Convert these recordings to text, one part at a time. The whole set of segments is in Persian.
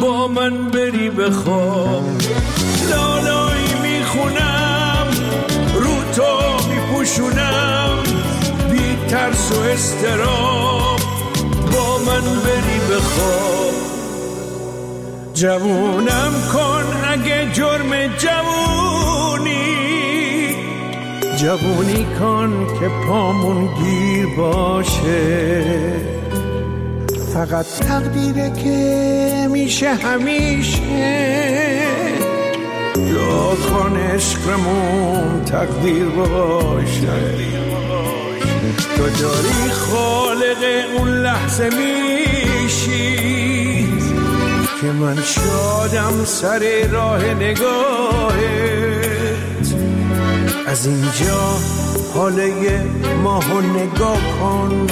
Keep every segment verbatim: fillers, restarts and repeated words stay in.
با من بری بخواب. لالایی میخونم رو تو میپوشونم، بی ترس و استراب با من بری بخواب. جوونم کن اگه جرم جوونی، جوونی کن که پامون گیر باشه. فقط تقدیره که میشه همیشه، دعا کن عشقمون تقدیر باشه. تو داری خالق اون لحظه میشی که من شادم سر راه نگاهت. از اینجا حاله ماهو نگاه کن،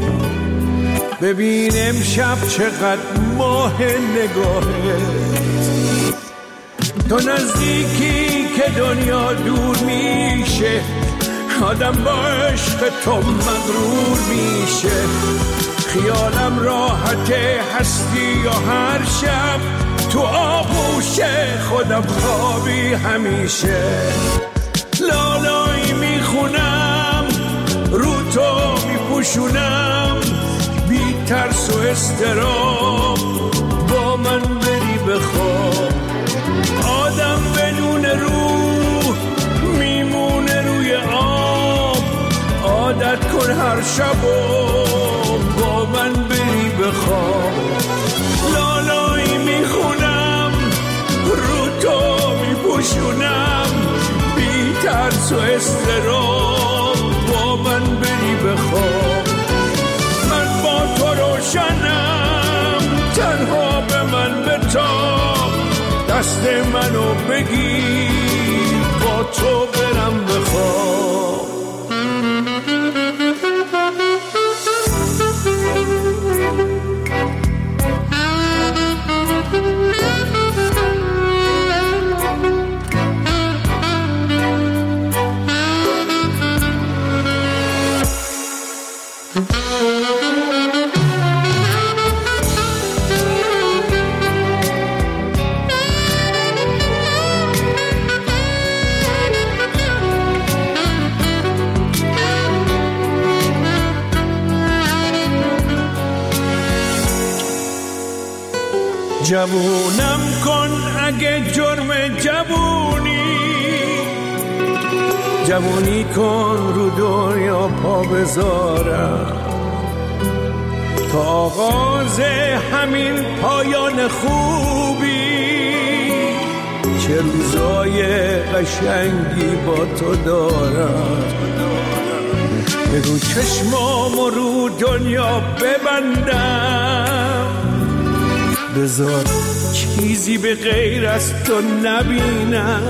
ببین امشب چقدر ماه نگاهت. تو نزدیکی که دنیا دور میشه، آدم با عشق تو مغرور میشه. خیالم راحته هستی یا هر شب تو آغوش خودم خوابی همیشه. لالایی میخونم رو تو میپوشونم، بی ترس و استراب با من بری بخواب. آدم بدون روح میمونه روی آب، عادت کن هر شب با من بری بخواب. لالایی میخونم رو تو میپوشونم، بی ترس و استراب با من بری بخواب. من با تو روشنم، تنها به من بتاب، دست منو بگیر با تو برم بخواب. جوونم کن اگه جرم جوونی، جوونی کن رو دنیا پا بذارم. تا آغاز همین پایان خوبی، چه روزای قشنگی با تو دارم. بگو چشمامو رو دنیا ببندم، بذار چیزی به غیر از تو نبینم.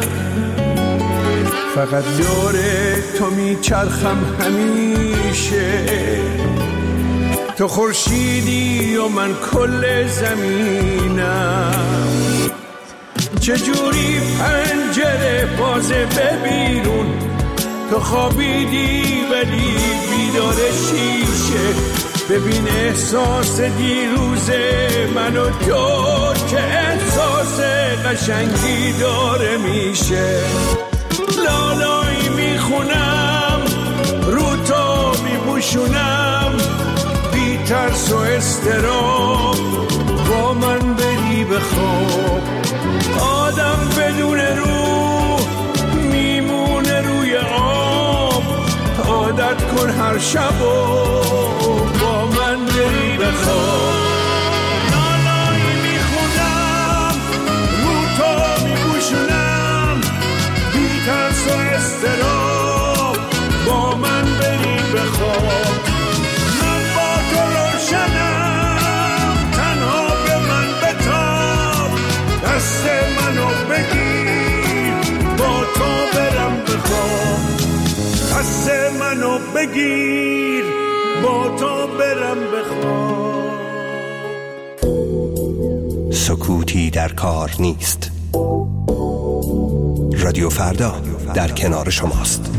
فقط دور تو میچرخم همیشه، تو خورشیدی و من کل زمینم. چجوری پنجره بازه به بیرون، تو خوابیدی ولی بیدار شیشه. ببین احساس دیروز من و تو که احساس قشنگی داره میشه. لالایی میخونم رو تو میپوشونم، بی ترس و استراب با من بری بخواب. آدم بدون روح میمونه روی آب، عادت کن هر شب و با من بری بخواب. لالایی میخونم رو تو میپوشونم، بی ترس و استراب با من بری بخواب. من با تو روشنم، تنها به من بتاب، دست منو بگیر با تو برم بخواب. دست منو بگیر با تو برم بخواب. سکوتی در کار نیست. رادیو فردا در کنار شماست.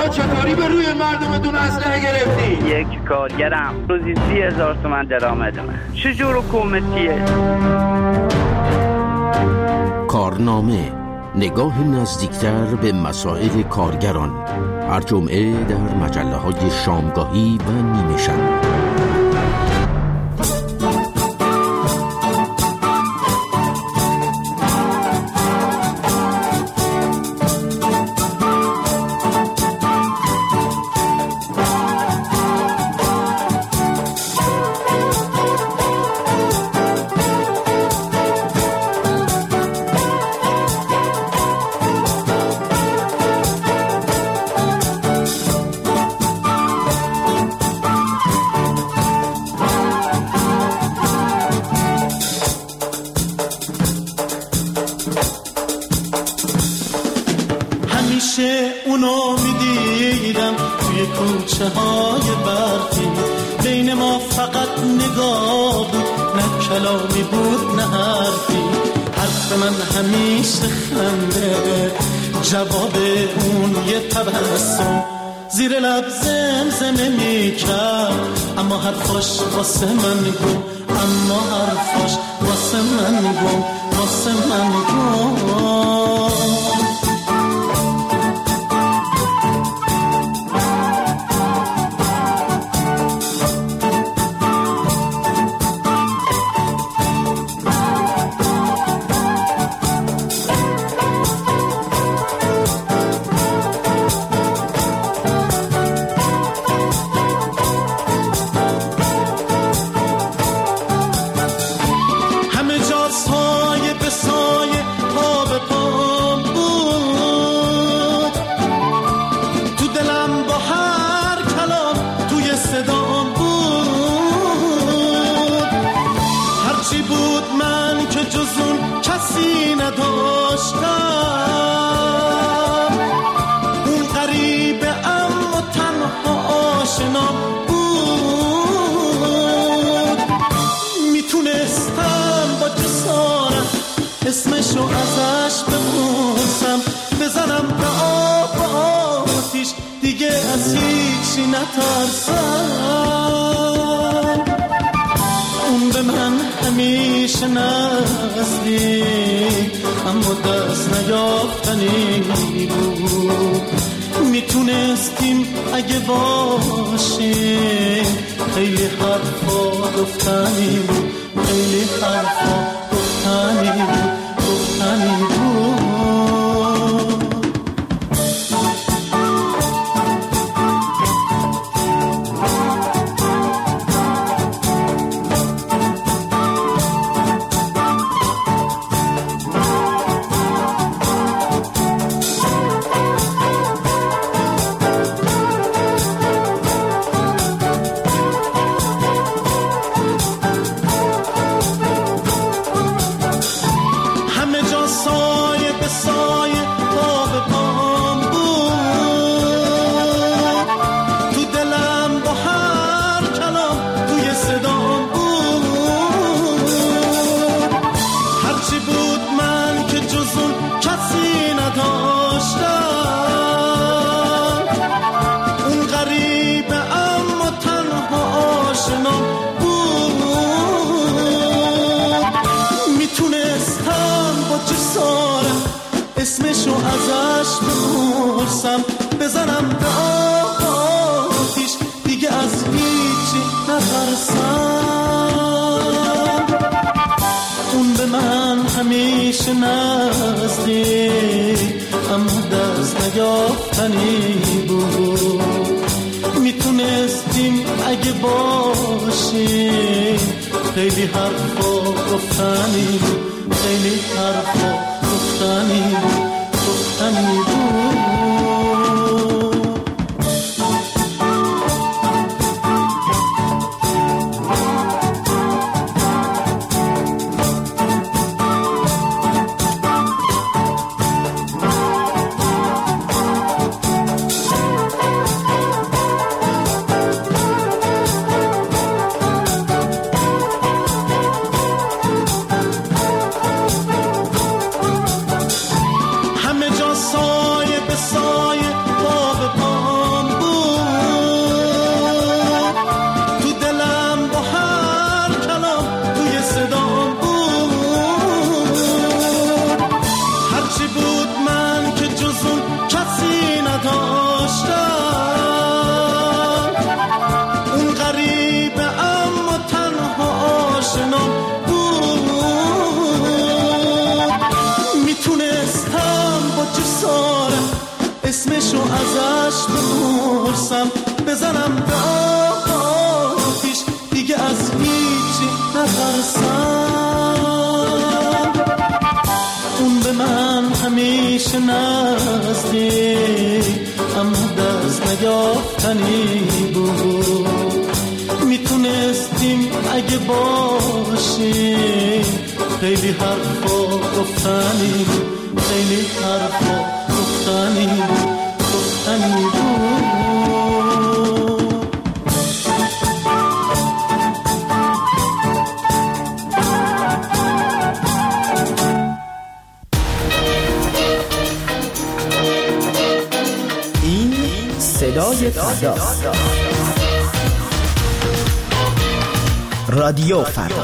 آقا چطوری به روی مردمتون اسلحه گرفتی؟ یک کارگرم روزی سی هزار تومن درآمد من. چجور حکومتیه؟ کارنامه، نگاه نزدیکتر به مسائل کارگران، هر جمعه در مجله های شامگاهی و نیمه شب. همیشه اونو میدیدم توی کوچه های برفی، بین ما فقط نگاه بود، نه کلامی بود نه حرفی. حرف من همیشه خنده، جواب اون یه تبسم، زیر لب زمزمه میکرد، اما حرفاش واسه من گم، اما حرفاش واسه من گم، واسه من گم. اسمشو ازش بپرسم، بزنم به آب آتیش، دیگه از هیچی نترسم. اون به من همیشه نزدیک، اما دست نیافتنی بود. میتونستیم اگه باشیم، خیلی حرفا گفتنی بود، خیلی حرفا گفتنی بود، گفتنی بود. اسمشو ازش بپرسم، بزنم به آب آتیش، دیگه از هیچی نترسم. اون به من همیشه نزدیک، اما دست نیافتنی بود. میتونستیم اگه باشیم، خیلی حرفا گفتنی بود، خیلی حرفا گفتنی بود، گفتنی بود. همه جا سایه به اسمشو ازش بپرسم، بزنم به آتیش، دیگه از هیچی نترسم. اون به من همیشه نزدیک، اما دست نیافتنی بود. میتونستیم اگه باشیم خیلی حرفا گفتنی بود، خیلی حرفا گفتنی بود، گفتنی بود. این صدای فرداست. رادیو فردا.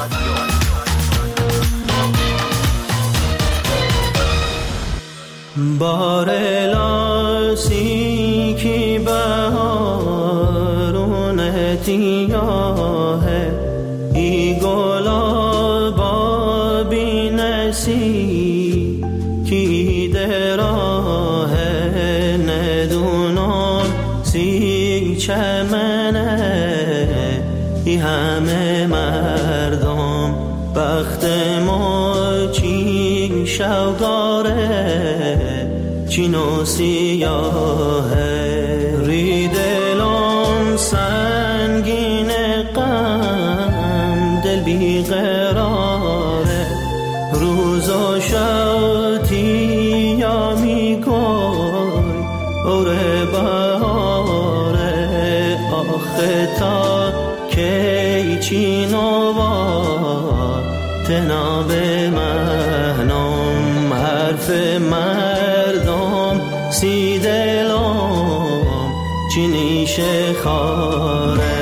بارلاسی کی بهارون تیاه ای گلابا بینسی کی دراه ندونم سی چمنه ای همه مردم بخت ما چی شوگاره چین و سیاهه ری دلم سنگین غم دل بی قراره روز و شوتی یا می گوی اوره باره آخه تا کی چین و با تناب مهنم حرف مردم سی دلم چی نیشه خاره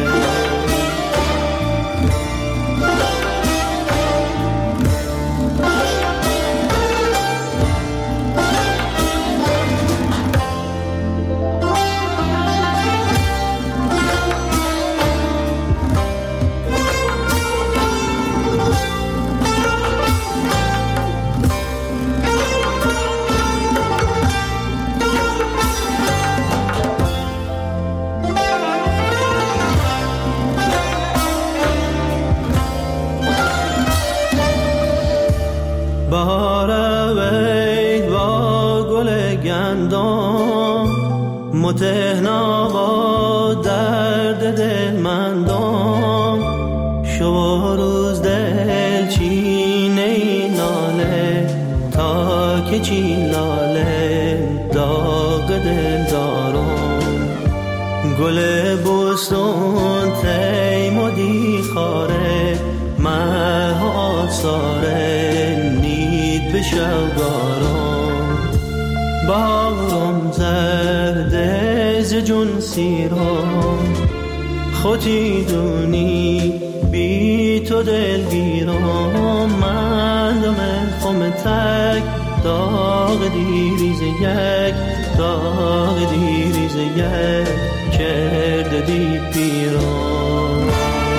متهنا با درد دل مندم شو روز دل چینه ناله تا که چی لاله داغ دل دارم گل بستون تیمودی خاره مه آساره نید به شوگارم باغم زرده ز جون سیرم خودی دونی بی تو دلگیرم من دم خم تک داغ دیریز یک داغ دیریز یک کرده دی پیرم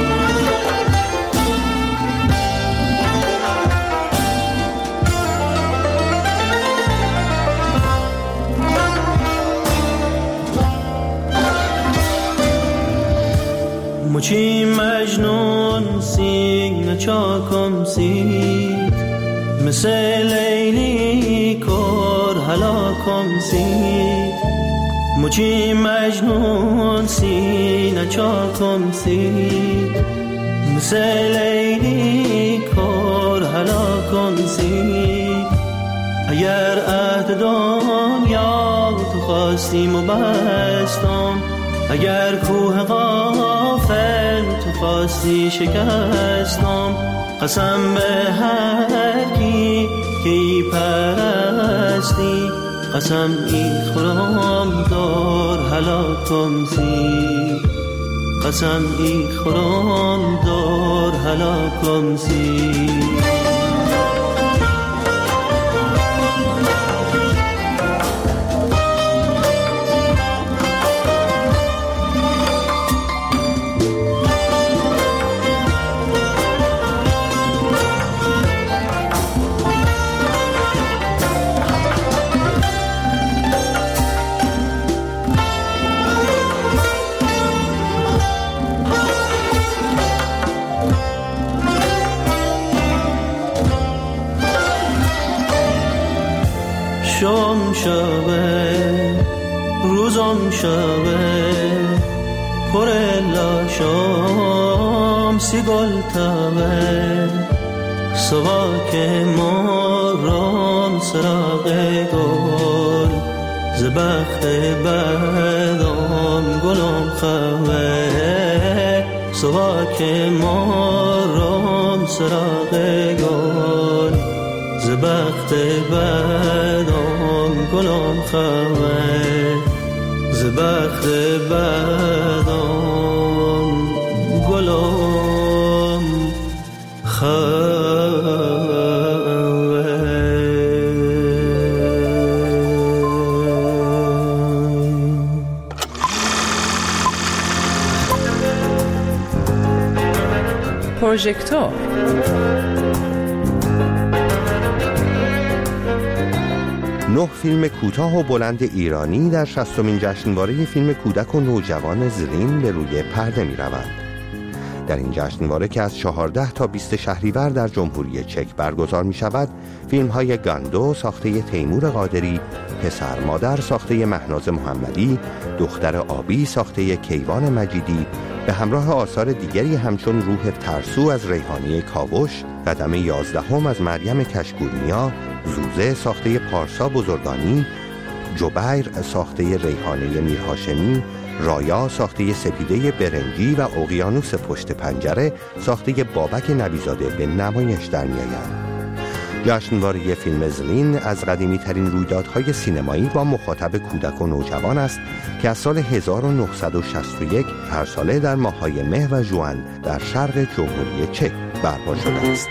مچی مجنون سیگ نچاکم سید مثل لیلی کر هلاکم سید مچی مجنون سی نچاکم سید مثل لیلی کر هلاکم سید اگر عهد دنیا تو خواستیم و بستم اگر کوه غافل تو خواستی شکستم قسم به هر کی که ای پرستی قسم ای خورم دار هلاکم سی قسم ای خورم دار هلاکم سی روزم شبه پر لاشام سی گل تبه صبح که مارم سراغ گل زبخت بدم گلم خواه صبح که مارم سراغ گل زبخت بدم گلم خواه زبخت بدم گلم خواه. پروژکتور نه فیلم کوتاه و بلند ایرانی در شصتمین جشنواره فیلم کودک و نوجوان زرین به روی پرده می روند. در این جشنواره که از چهارده تا بیست شهریور در جمهوری چک برگزار می شود، فیلم های گاندو ساخته تیمور قادری، پسر مادر ساخته مهناز محمدی، دختر آبی ساخته کیوان مجیدی به همراه آثار دیگری همچون روح ترسو از ریحانی کاوش، قدم یازدهم از مریم کشکورنیا، زوزه ساخته پارسا بزرگانی، جبیر ساخته ریحانه میرهاشمی، رایا ساخته سپیده برنجی و اقیانوس پشت پنجره ساخته بابک نبیزاده به نمایش در می‌آیند. جشنواره فیلم زرین از قدیمی ترین رویدادهای سینمایی با مخاطب کودک و نوجوان است که از سال هزار و نهصد و شصت و یک هر ساله در ماه‌های مه و ژوئن در شرق جمهوری چک برپا شده است.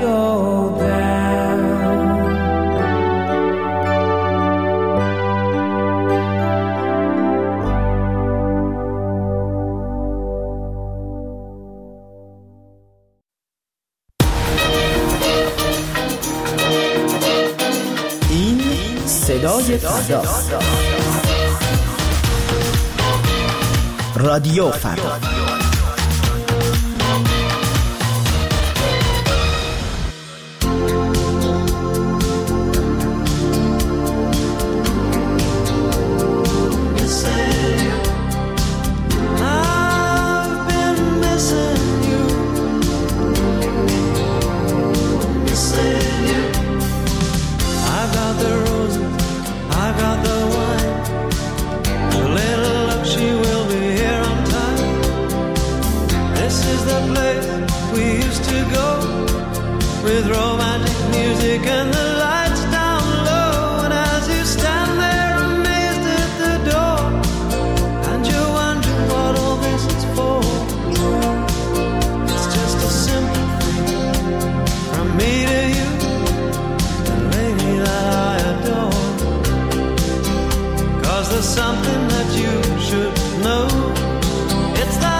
صدای فردا، رادیو فردا. With romantic music and the lights down low, and as you stand there amazed at the door, and you wonder what all this is for, it's just a simple thing from me to you, the lady that I adore. 'Cause there's something that you should know. It's that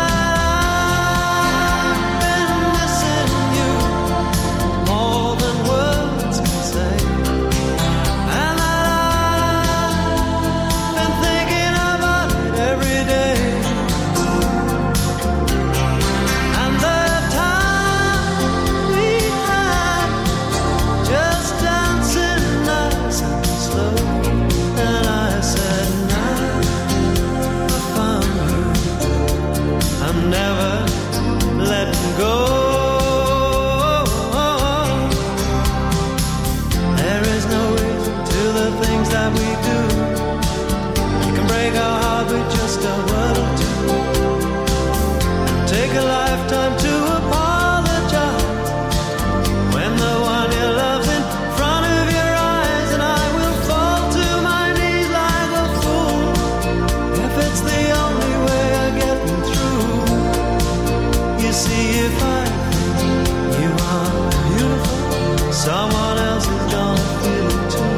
someone else is gonna feel it too.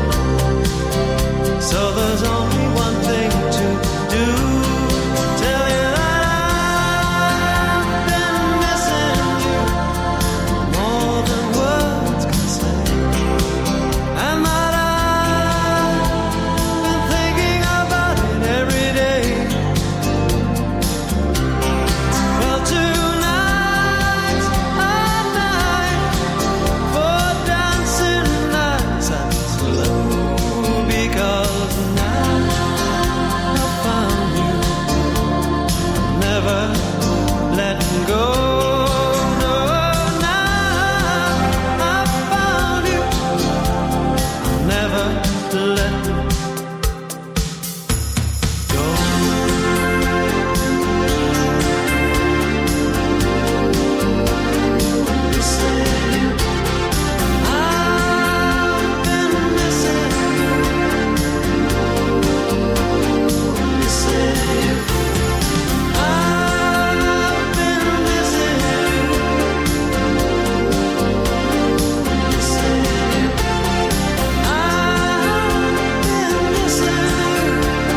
So there's only one thing to do. Tell you that I've been missing you more than words can say, and that I've been thinking about it every day. Well, tonight's a night for dancing nights and slow, because now I found you, never letting go. No, now I found you, never letting go. I've been missing you, missing you. I've been missing you, missing you. I've been missing you,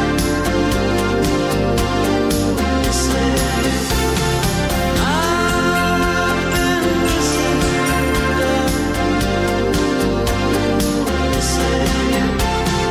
missing you. I've been missing you, missing you.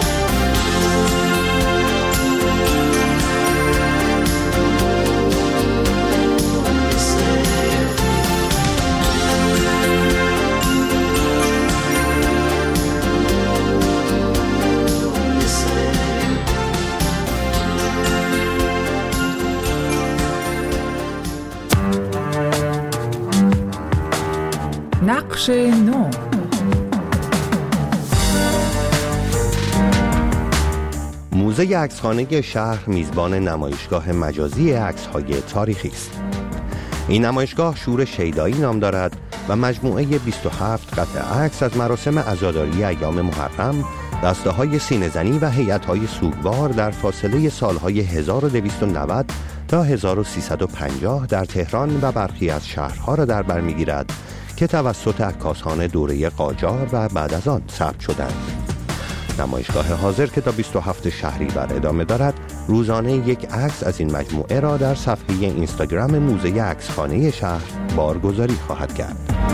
نقش نو. موزه عکسخانه شهر میزبان نمایشگاه مجازی عکس‌های تاریخی است. این نمایشگاه شور شیدایی نام دارد و مجموعه بیست و هفت قطعه عکس از مراسم عزاداری ایام محرم، دسته‌های سینه‌زنی و هیئت‌های سوگوار در فاصله سال‌های هزار و دویست و نود تا هزار و سیصد و پنجاه در تهران و برخی از شهرها را در بر می‌گیرد که توسط عکاسان دوره قاجار و بعد از آن ثبت شدند. نمایشگاه حاضر که تا بیست و هفتم شهریور ادامه دارد، روزانه یک عکس از این مجموعه را در صفحه اینستاگرام موزه عکسخانه شهر بارگذاری خواهد کرد.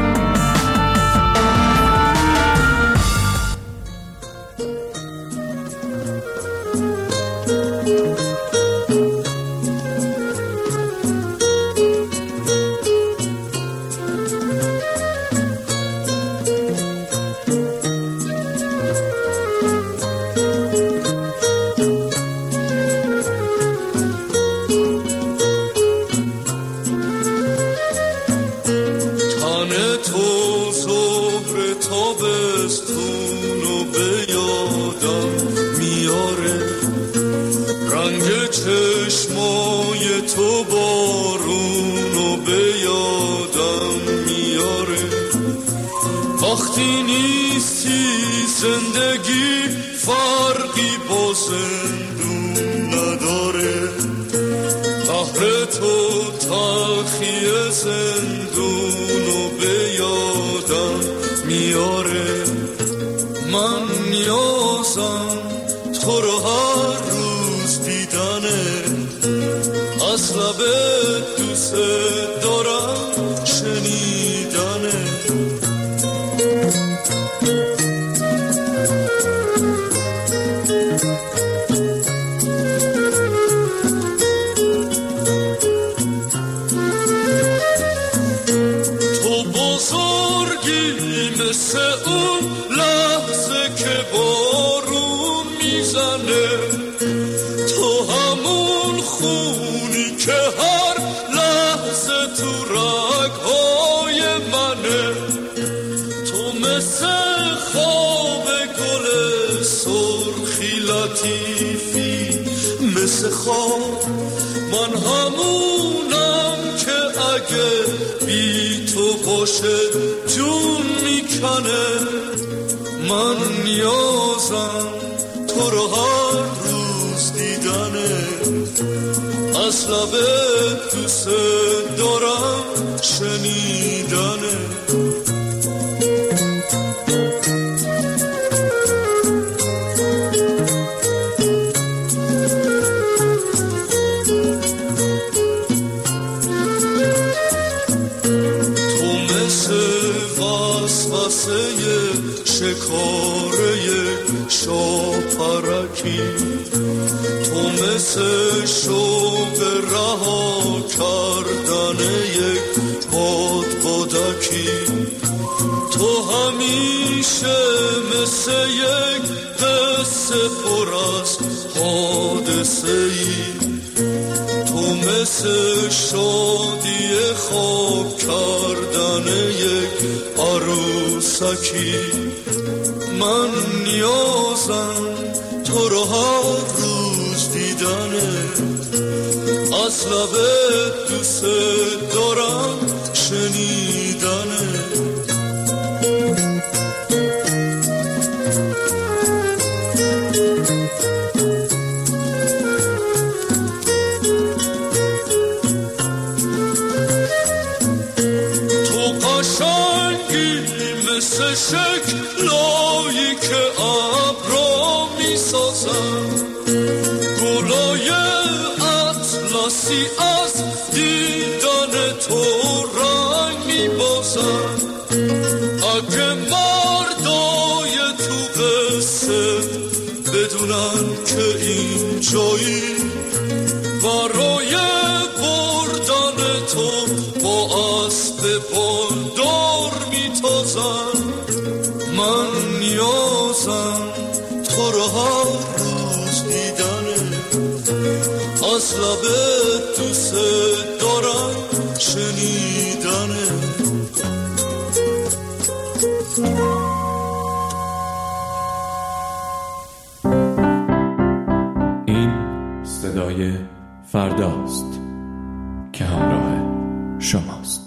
وقتی نیستی زندگی فرقی با زندون نداره، قهر تو تلخی زندونو به یادم میاره. من نیازم تو رو هر روز دیدنه، از لبت دوست دارم شنیدنه. مثل اون لحظه که بارون میزنه، تو همون خونی که هر لحظه تو رگهای منه. تو مثل خواب گل سرخی لطیفی، مثل خواب من همونم که اگه بی تو باشه جون میکنه. من نیازم تو رو هر روز دیدنه، از لبت دوست دارم شنیدنه. شکاره شاپرکی، تو مثل شوق رها کردن یک باد بادکی. تو همیشه مثل یک قصه پر از حادثه ای، تو مثل شادی خواب کردن یک عروسکی. من نیازم تو رو هر روز دیدنه، از لبت دوست دارم شنیدنه. تو قشنگی مثل شکلایی که ابرا میسازن، گلای اطلسی از دیدن تو رنگ میبازن. اگه مردای تو قصه بدونن که این جایی برای بردن تو با اسب بالدار میتازن. من نیازم تو رو هر روز دیدنه، از لبت دوست دارم شنیدنه. این صدای فرداست که همراه شماست.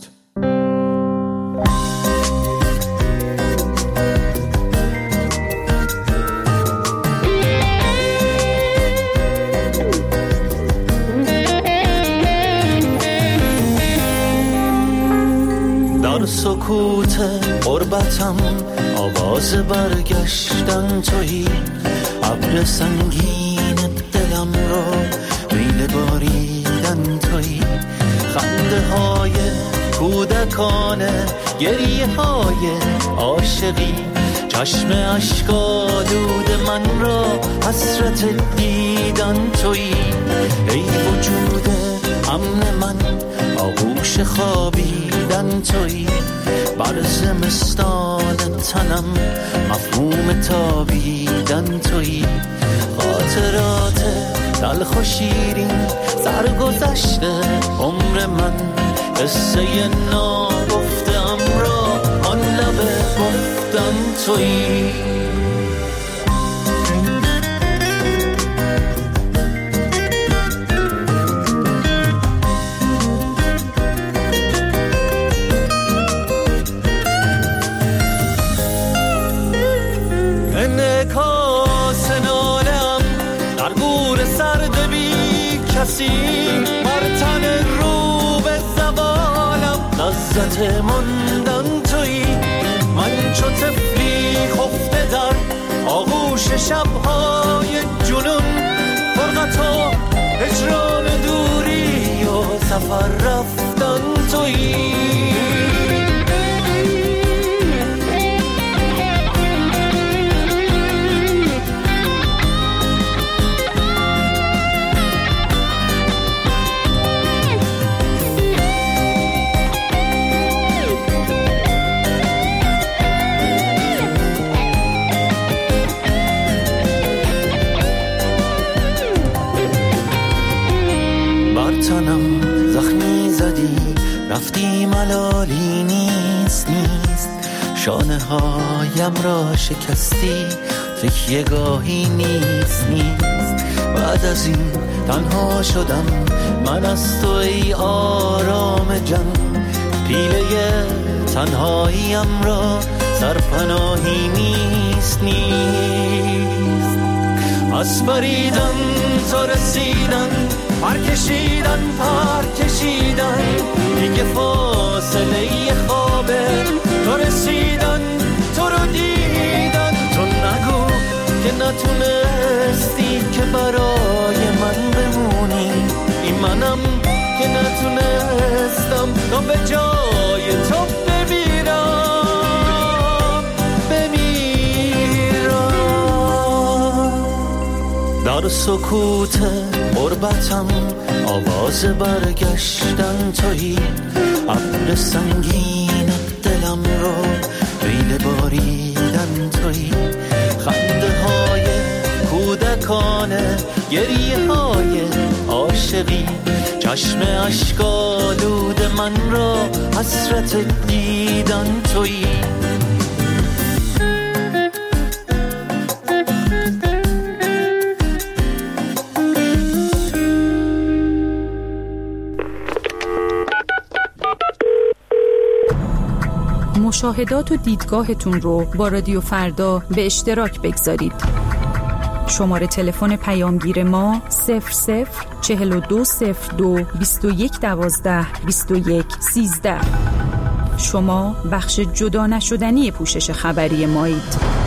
سکوت غربتم آواز برگشتن تویی، ابر سنگین دلم رو میل باریدن تویی، خنده های کودکانه گریه های عاشقی، چشم اشک‌آلود من را حسرت دیدن تویی، ای وجود امن من آغوش خوابیدن تویی، بر زمستان تنم مفهوم تابیدن تویی، خاطرات تلخ و شیرین سرگذشته عمر من، قصه ناگفته ام را آن لب گفتن تویی. انعکاس ناله‌ام در گور سرد بی کسی، بر تن رو به زوالم لذت ماندن تویی، من چو طفلی خفته در آغوش شب‌های جنون، فرقت و هجران دوری و سفر رفتن تویی. تنم زخمی زدی رفتی ملالی نیست نیست، شانه هایم را شکستی تکیه گاهی نیست نیست، بعد از این تنها شدم من از تو ای آرام جان، پیله تنهاییم را سرپناهی نیست نیست، از بریدن تا رسیدن پر کشیدن پر کشیدن، دیگه فاصله خوابه تو رسیدن تو رو دیدن، تو نگو که نتونستی که برای من بمونی، این منم که نتونستم تا به جای تو بمیرم بمیرم. در سکوت غربتم آواز برگشتن تویی، ابر سنگین دلم رو میل باریدن تویی، خنده های کودکانه گریه های عاشقی، چشم اشک‌آلود من را حسرت دیدن تویی. مشاهدات و دیدگاهتون رو با رادیو فردا به اشتراک بگذارید. شماره تلفن پیامگیر ما صفر صفر چهل و دو صفر دو بیست و یک دوازده بیست و یک سیزده. شما بخش جدا نشدنی پوشش خبری مایید.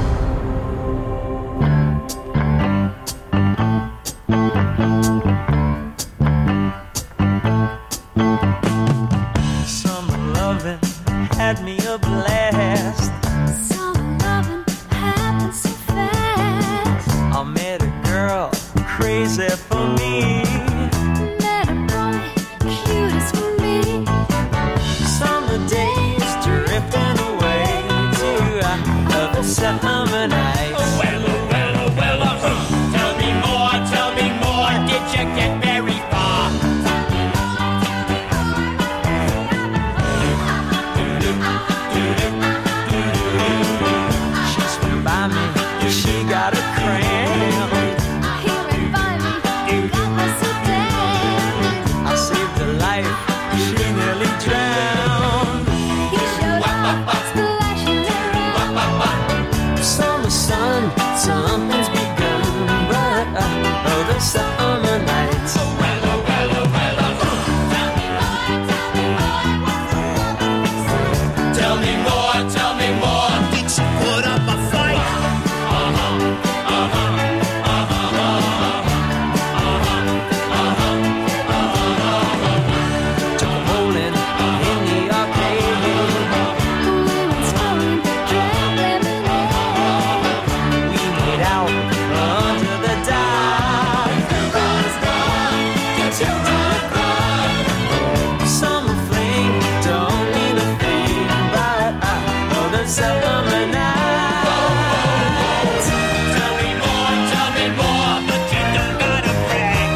Had me a blast. Summer loving happened so fast. I met a girl crazy for me. Met a boy cute as for me. Summer days drifting away to other summer nights. Oh well, oh well, oh well, uh, tell me more, tell me more. Did you get very far? She got a cramp. Here and by me, got myself. summer night. Tell me more, tell me more, but you don't gotta brag.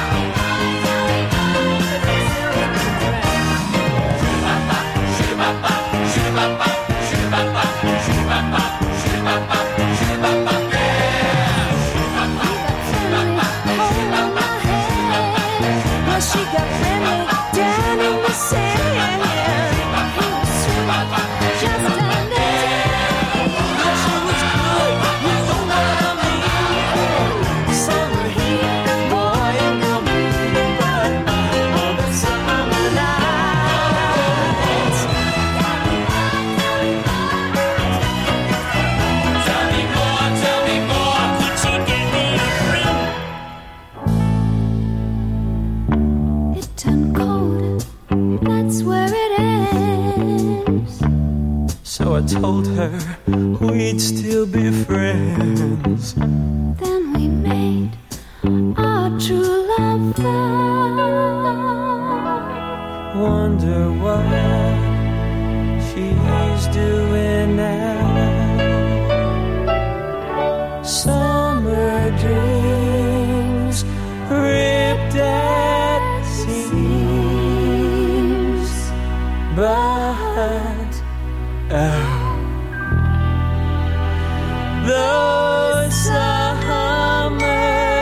Shoo-ba-ba, shoo-ba-ba, shoo-ba-ba, shoo-ba-ba, shoo-ba-ba, shoo-ba-ba, yeah. Shoo-ba-ba, shoo-ba-ba, shoo-ba-ba, Well, she got Benny down in the sand. He was sweet, just a little. Well, she was good, you know what I mean. Summer heat, boy, ain't gonna be but all the summer nights. tell me more, tell me more, could you give me a ring? It turned cold, that's where it ends. So I told her we'd still be friends. Then we made our true love vow. Wonder what she's doing now. Summer dreams ripped at seams, but oh, the summer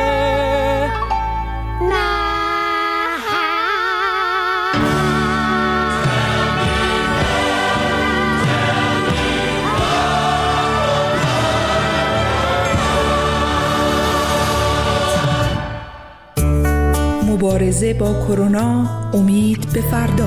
مبارزه با کرونا، امید به فردا.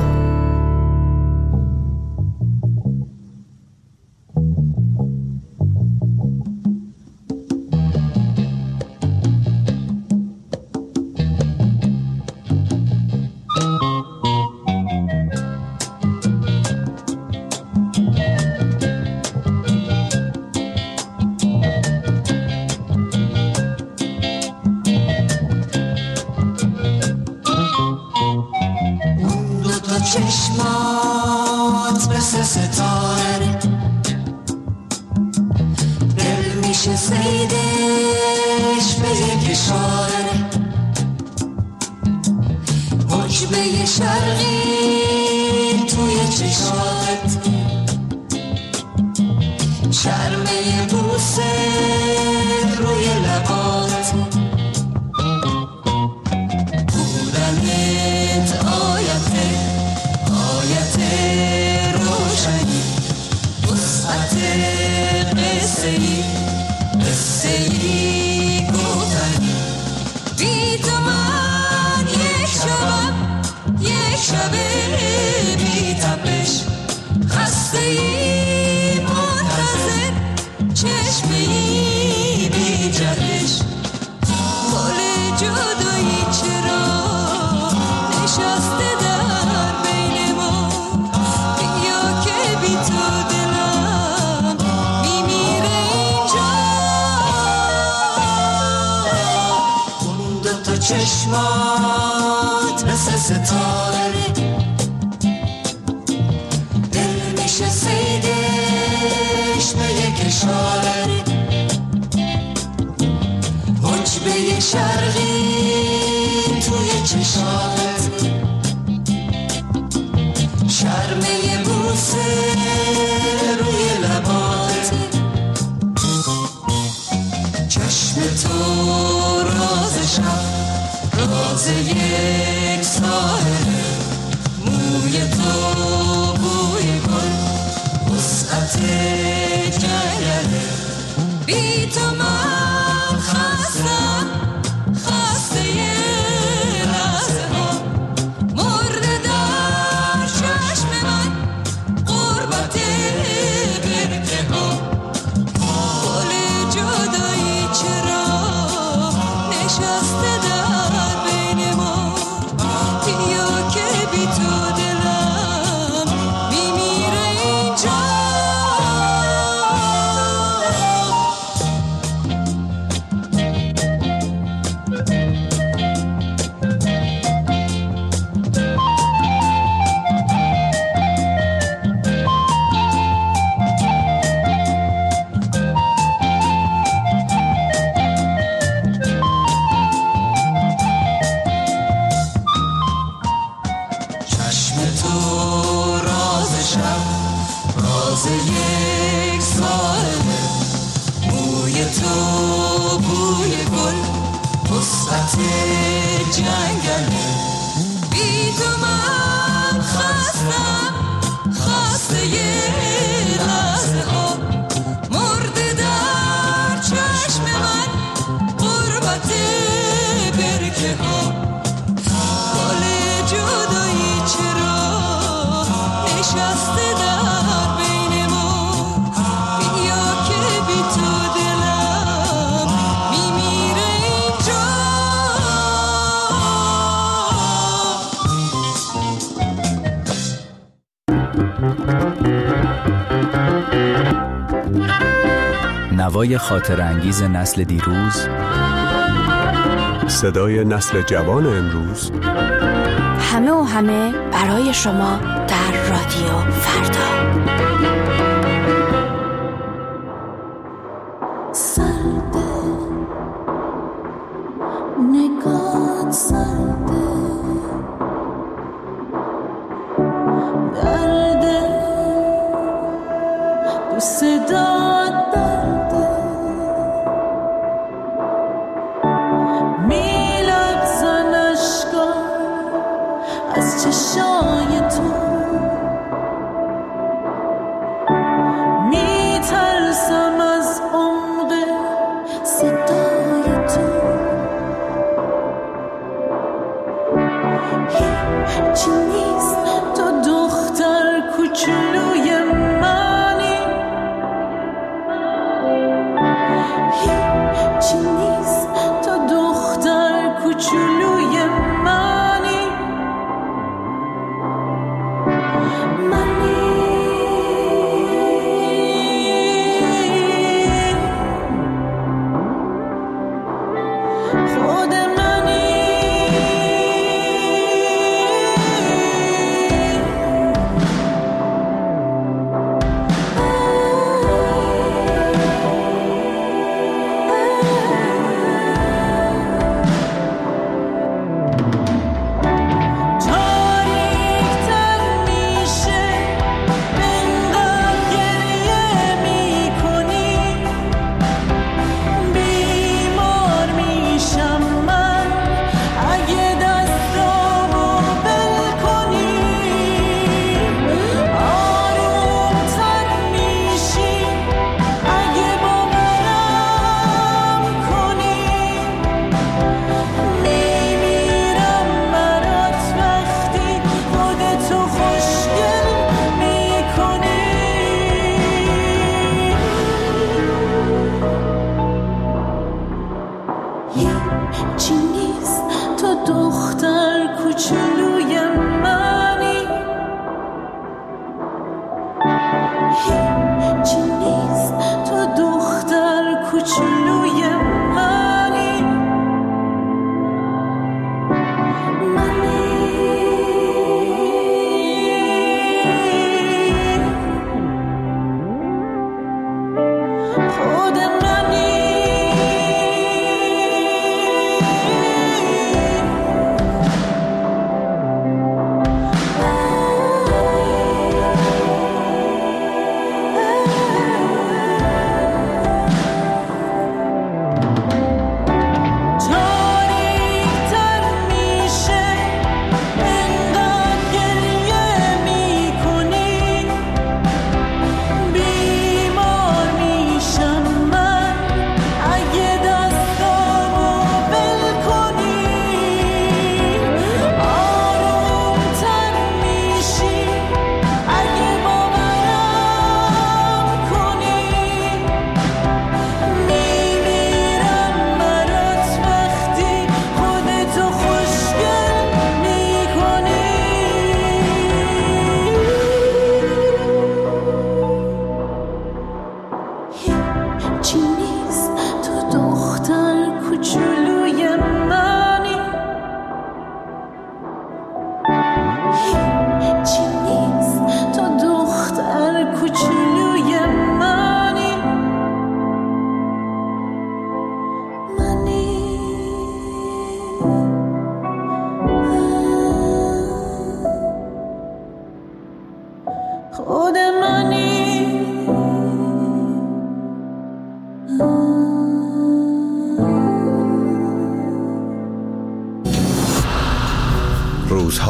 چشمات مثل ستاره دل میشه سیدش به یک اشاره حجبه شرقی توی چشات شرمه بوسه روی لبات بودنت آیته آیت روشنی وسعت قصه ای قصه ای گفتنی بی تو من یک شبم یک شب بی تپش خسته ای منتظر چشمه ای بی جهش گل جدایی چرا نشسته در بین ما بیا که بی تو دلم میمیره اینجا اون دوتا چشمات مثل ستاره دل میشه سیدش به یک اشاره حجبه شرقی توی چشات شرمه بوسه روی لبات چشم تو راز شب راز یک ساحره موی تو بوی گل وسعت جنگله بی تو من خستم خسته رازه ها مرده در چشم من قربت برکه ها گل جدایی چرا نشسته در بین ما بیا که بی تو دلم میمیره اینجا راز یک ساله، بوی تو بوی گل، وسعت جنگله. بی تو من خستم، خسته یه لحظه ها، مرده در چشم من غربت برکه ها. گل جدایی چرا نشسته در بین ما؟ بیا که بی تو دلم میمیره اینجا. نوای خاطر انگیز نسل دیروز، صدای نسل جوان امروز، همه و همه برای شما در رادیو فردا. سرده نگات، سرده درده دوست داد درده. میلاد زنشگاه از چشای تو، میترسم از عمق صدای تو. هیچی نیست تو دختر کوچولوی منی،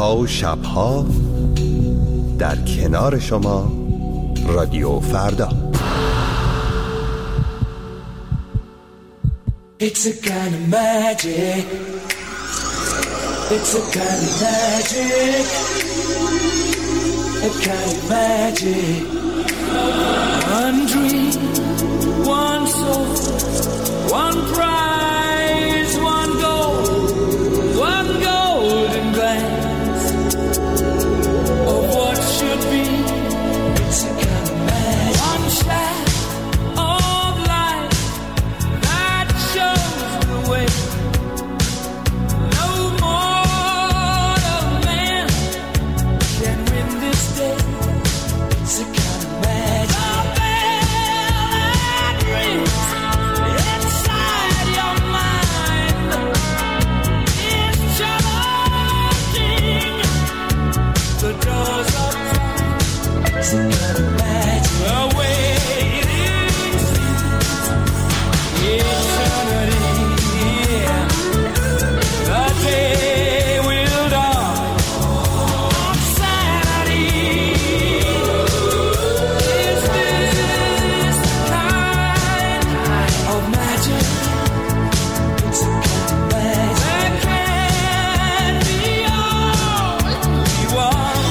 روزها و شبها در کنار شما رادیو فردا. It's a kind of magic. It's a kind of magic. A kind of magic. One dream, one soul, one prize, one goal, one golden glance of what should be. It's a kind of magic. One shot of light that shows the way. No mortal man can win this day. It's a kind of magic. The bell that rings inside your mind is charging the doors of time. It's a kind of magic. The waiting seems eternity. The day will dawn on Saturday. Is this the kind of magic? It's a kind of magic that can be only one.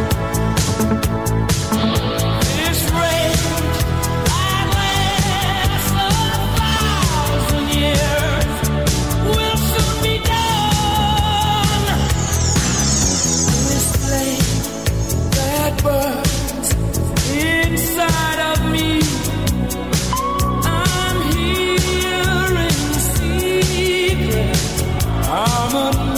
This rage that lasts a thousand years will soon be done. This flame that burns inside of me, I'm hearing secret harmony.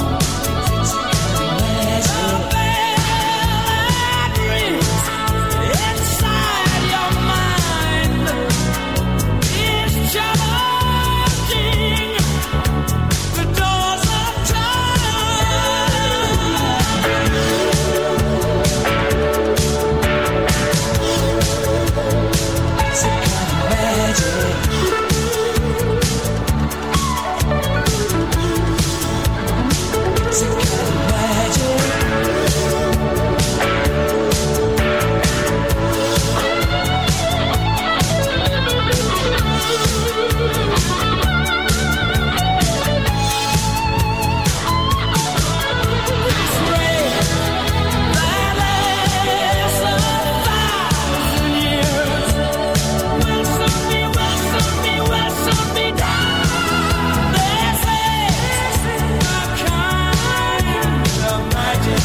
The bell that rings inside your mind is charging the doors of time. It's a kind of magic. It's a kind of magic. This rain that lasts a thousand years will soon be, will soon be, will soon be done. This is the kind of magic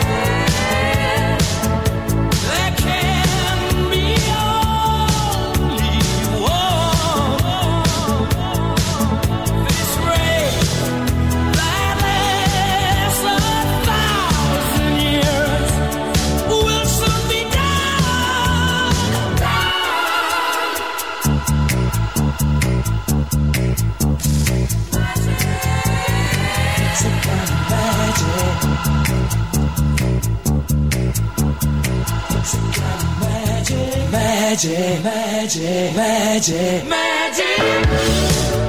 that can be only one. This rain that lasts a thousand years will soon be done. It's a kind of magic. It's a kind of magic. Magic, magic, magic, magic.